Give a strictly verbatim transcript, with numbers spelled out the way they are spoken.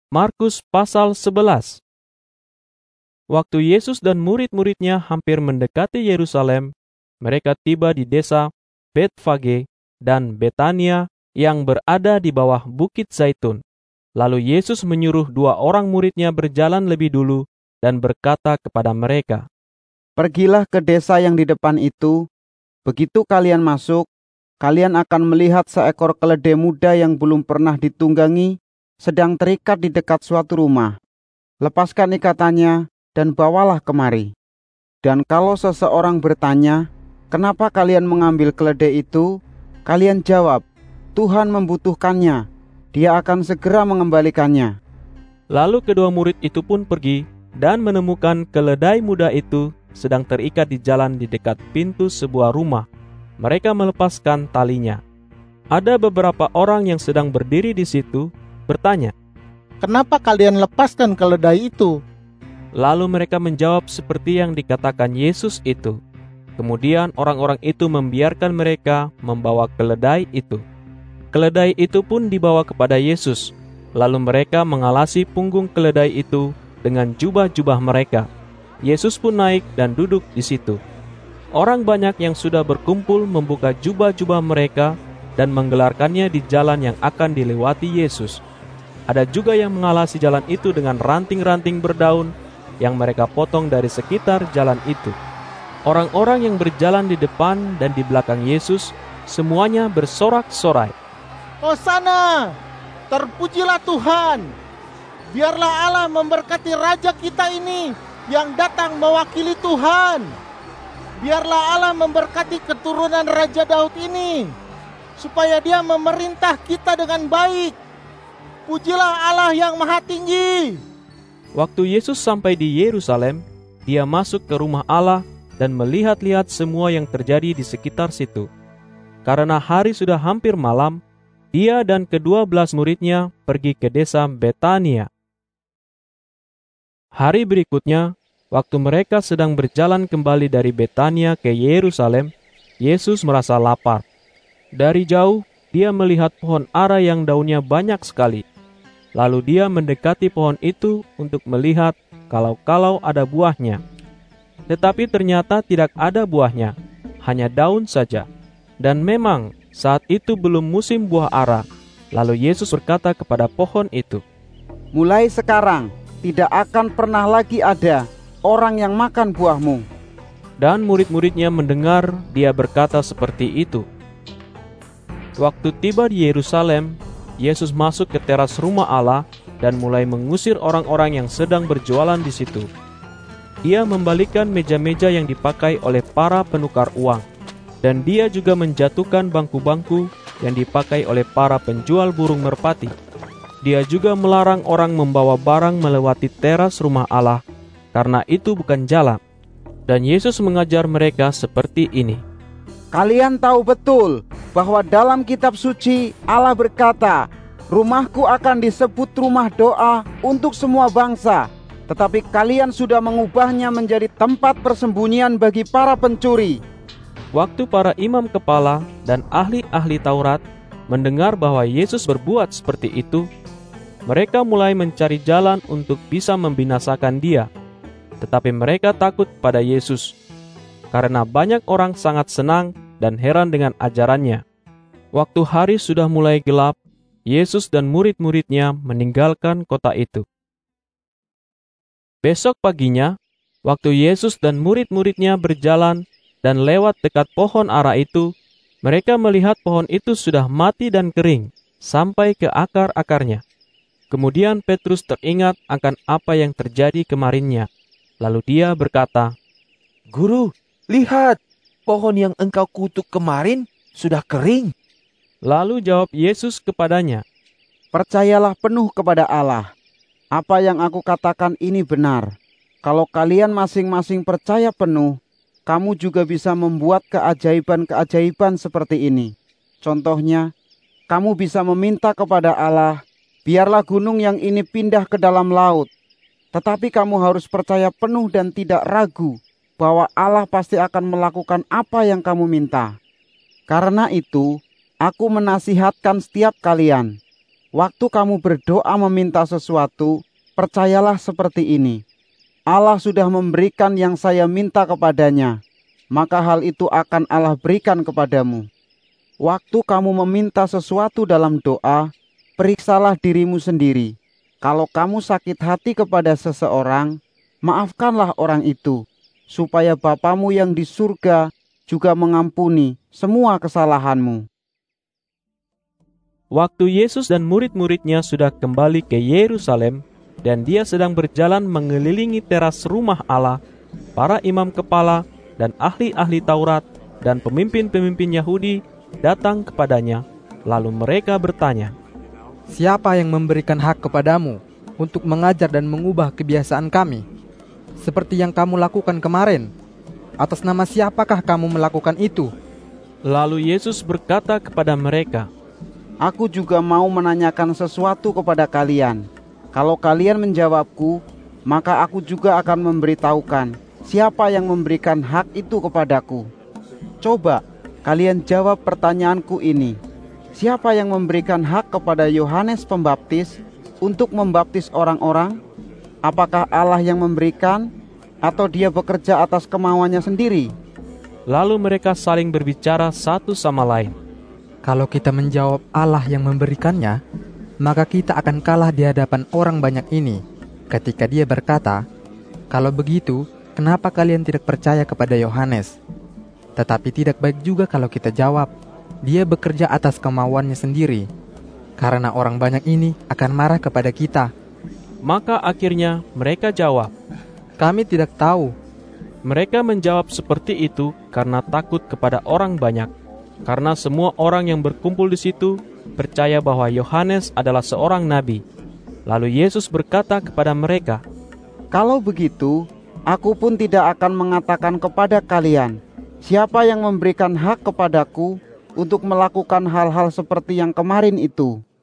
Markus pasal sebelas. Waktu Yesus dan murid-muridnya hampir mendekati Yerusalem, mereka tiba di desa Betfage dan Betania yang berada di bawah Bukit Zaitun. Lalu Yesus menyuruh dua orang muridnya berjalan lebih dulu dan berkata kepada mereka, "Pergilah ke desa yang di depan itu. Begitu kalian masuk, kalian akan melihat seekor keledai muda yang belum pernah ditunggangi, sedang terikat di dekat suatu rumah. Lepaskan ikatannya dan bawalah kemari. Dan kalau seseorang bertanya, 'Kenapa kalian mengambil keledai itu?' kalian jawab, 'Tuhan membutuhkannya. Dia akan segera mengembalikannya.'" Lalu kedua murid itu pun pergi dan menemukan keledai muda itu sedang terikat di jalan di dekat pintu sebuah rumah. Mereka melepaskan talinya. Ada beberapa orang yang sedang berdiri di situ bertanya, "Kenapa kalian lepaskan keledai itu?" Lalu mereka menjawab seperti yang dikatakan Yesus itu. Kemudian orang-orang itu membiarkan mereka membawa keledai itu. Keledai itu pun dibawa kepada Yesus. Lalu mereka mengalasi punggung keledai itu dengan jubah-jubah mereka. Yesus pun naik dan duduk di situ. Orang banyak yang sudah berkumpul membuka jubah-jubah mereka dan menggelarkannya di jalan yang akan dilewati Yesus. Ada juga yang mengalasi jalan itu dengan ranting-ranting berdaun yang mereka potong dari sekitar jalan itu. Orang-orang yang berjalan di depan dan di belakang Yesus semuanya bersorak-sorai, "Hosana! Terpujilah Tuhan! Biarlah Allah memberkati Raja kita ini yang datang mewakili Tuhan. Biarlah Allah memberkati keturunan Raja Daud ini, supaya dia memerintah kita dengan baik. Pujilah Allah yang Maha Tinggi." Waktu Yesus sampai di Yerusalem, dia masuk ke rumah Allah dan melihat-lihat semua yang terjadi di sekitar situ. Karena hari sudah hampir malam, dia dan kedua belas muridnya pergi ke desa Betania. Hari berikutnya, waktu mereka sedang berjalan kembali dari Betania ke Yerusalem, Yesus merasa lapar. Dari jauh, dia melihat pohon ara yang daunnya banyak sekali. Lalu dia mendekati pohon itu untuk melihat kalau-kalau ada buahnya. Tetapi ternyata tidak ada buahnya, hanya daun saja. Dan memang saat itu belum musim buah ara. Lalu Yesus berkata kepada pohon itu, "Mulai sekarang tidak akan pernah lagi ada orang yang makan buahmu." Dan murid-muridnya mendengar dia berkata seperti itu. Waktu tiba di Yerusalem, Yesus masuk ke teras rumah Allah dan mulai mengusir orang-orang yang sedang berjualan di situ. Dia membalikkan meja-meja yang dipakai oleh para penukar uang, dan dia juga menjatuhkan bangku-bangku yang dipakai oleh para penjual burung merpati. Dia juga melarang orang membawa barang melewati teras rumah Allah, karena itu bukan jalan. Dan Yesus mengajar mereka seperti ini, "Kalian tahu betul bahwa dalam kitab suci Allah berkata, 'Rumahku akan disebut rumah doa untuk semua bangsa,' tetapi kalian sudah mengubahnya menjadi tempat persembunyian bagi para pencuri." Waktu para imam kepala dan ahli-ahli Taurat mendengar bahwa Yesus berbuat seperti itu, mereka mulai mencari jalan untuk bisa membinasakan dia. Tetapi mereka takut pada Yesus, karena banyak orang sangat senang dan heran dengan ajarannya. Waktu hari sudah mulai gelap, Yesus dan murid-muridnya meninggalkan kota itu. Besok paginya, waktu Yesus dan murid-muridnya berjalan dan lewat dekat pohon ara itu, mereka melihat pohon itu sudah mati dan kering sampai ke akar-akarnya. Kemudian Petrus teringat akan apa yang terjadi kemarinnya. Lalu dia berkata, "Guru, lihat, pohon yang engkau kutuk kemarin sudah kering." Lalu jawab Yesus kepadanya, "Percayalah penuh kepada Allah. Apa yang aku katakan ini benar. Kalau kalian masing-masing percaya penuh, kamu juga bisa membuat keajaiban-keajaiban seperti ini. Contohnya, kamu bisa meminta kepada Allah, 'Biarlah gunung yang ini pindah ke dalam laut.' Tetapi kamu harus percaya penuh dan tidak ragu bahwa Allah pasti akan melakukan apa yang kamu minta. Karena itu, aku menasihatkan setiap kalian, Waktu kamu berdoa meminta sesuatu, percayalah seperti ini. Allah sudah memberikan yang saya minta kepadanya, maka hal itu akan Allah berikan kepadamu. Waktu kamu meminta sesuatu dalam doa, periksalah dirimu sendiri. Kalau kamu sakit hati kepada seseorang, maafkanlah orang itu, supaya Bapamu yang di surga juga mengampuni semua kesalahanmu. Waktu Yesus dan murid-muridnya sudah kembali ke Yerusalem, dan dia sedang berjalan mengelilingi teras rumah Allah, para imam kepala dan ahli-ahli Taurat dan pemimpin-pemimpin Yahudi datang kepadanya. Lalu mereka bertanya, "Siapa yang memberikan hak kepadamu untuk mengajar dan mengubah kebiasaan kami, seperti yang kamu lakukan kemarin? Atas nama siapakah kamu melakukan itu?" Lalu Yesus berkata kepada mereka, Aku juga mau menanyakan sesuatu kepada kalian. Kalau kalian menjawabku, maka aku juga akan memberitahukan siapa yang memberikan hak itu kepadaku. Coba kalian jawab pertanyaanku ini. Siapa yang memberikan hak kepada Yohanes Pembaptis untuk membaptis orang-orang? Apakah Allah yang memberikan, atau dia bekerja atas kemauannya sendiri? Lalu mereka saling berbicara satu sama lain. Kalau kita menjawab Allah yang memberikannya, maka kita akan kalah di hadapan orang banyak ini. Ketika dia berkata, "Kalau begitu, kenapa kalian tidak percaya kepada Yohanes?" Tetapi tidak baik juga kalau kita jawab, "Dia bekerja atas kemauannya sendiri," karena orang banyak ini akan marah kepada kita. Maka akhirnya mereka jawab, "Kami tidak tahu." Mereka menjawab seperti itu karena takut kepada orang banyak. Karena semua orang yang berkumpul di situ percaya bahwa Yohanes adalah seorang nabi. Lalu Yesus berkata kepada mereka, Kalau begitu, aku pun tidak akan mengatakan kepada kalian, siapa yang memberikan hak kepadaku untuk melakukan hal-hal seperti yang kemarin itu.